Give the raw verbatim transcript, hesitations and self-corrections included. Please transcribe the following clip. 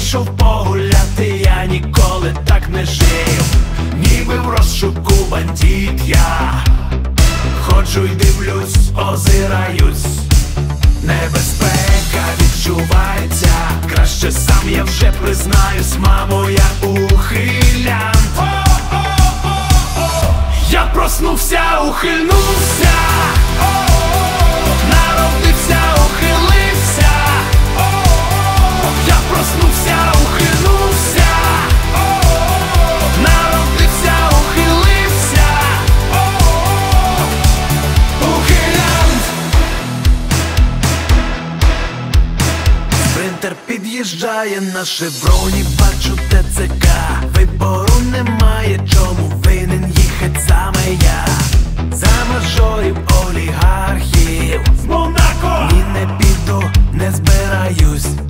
вийшов погуляти, я ніколи так не жив. Ніби в розшуку бандит я ходжу й дивлюсь, озираюсь. Небезпека відчувається, краще сам я вже признаюсь. Мамо, я ухилянт. Я проснувся, ухильнувся, народився, ухилився. Я проснувся, ухильнувся, народився, ухилився. Ухилянт. Спринтер під'їжджає на шевроні, бачу ТЦК. Вибору немає, чому винен їхать саме я. За мажорів, олігархів з Монако. Ні, не піду, не збираюсь.